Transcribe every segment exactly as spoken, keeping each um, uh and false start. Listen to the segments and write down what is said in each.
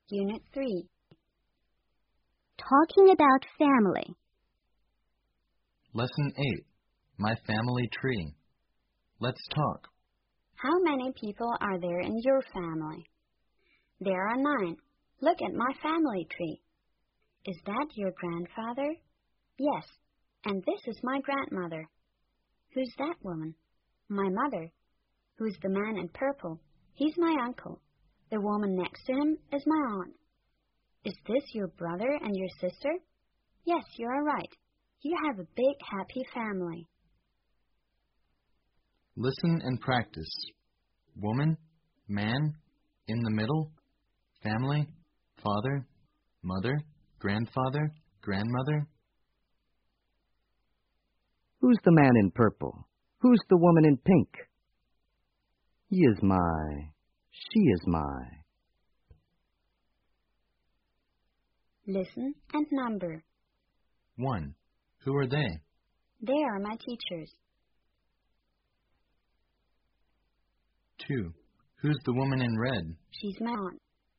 Unit three. Talking about family. Lesson eight. My family tree. Let's talk. How many people are there in your family? There are nine. Look at my family tree. Is that your grandfather? Yes. And this is my grandmother. Who's that woman? My mother. Who's the man in purple? He's my uncle. The woman next to him is my aunt. Is this your brother and your sister? Yes, you are right. You have a big, happy family. Listen and practice. Woman, man, in the middle, family, father, mother, grandfather, grandmother. Who's the man in purple? Who's the woman in pink? He is my, she is my. Listen and number. One. Who are they? They are my teachers. Two. Who's the woman in red? She's my aunt.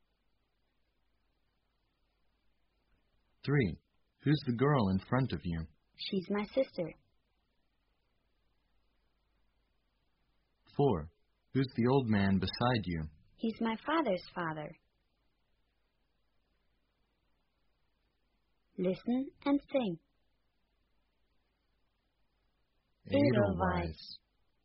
Three. Who's the girl in front of you? She's my sister. Four. Who's the old man beside you? He's my father's father. Listen and sing. Edelweiss.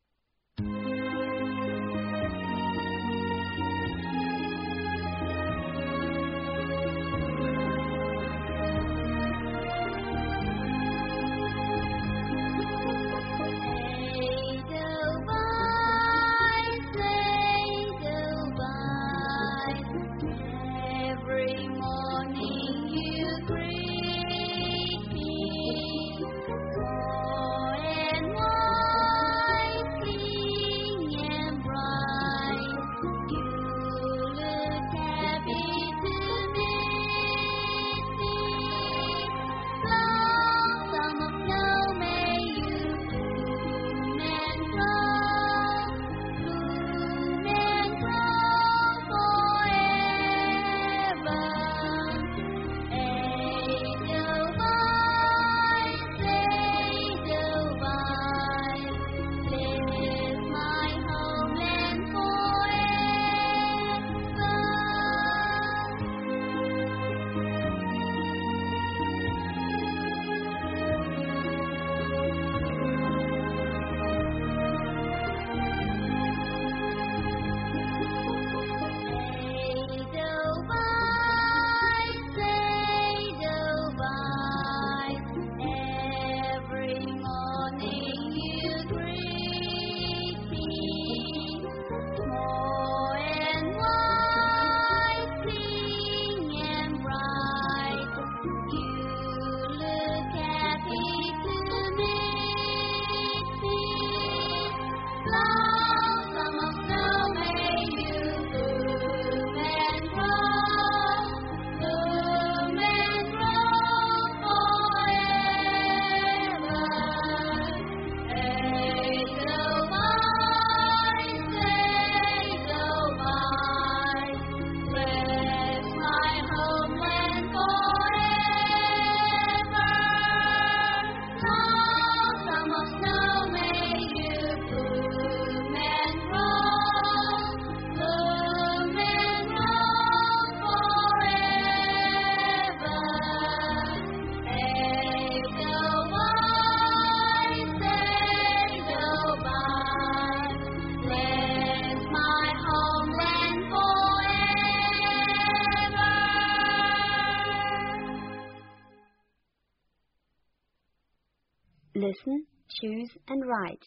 Listen, choose, and write.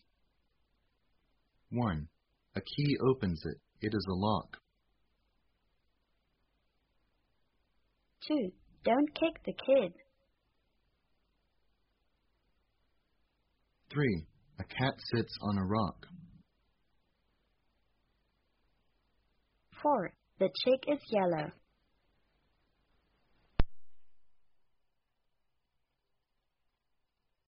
One. A key opens it. It is a lock. Two. Don't kick the kid. Three. A cat sits on a rock. Four. The chick is yellow.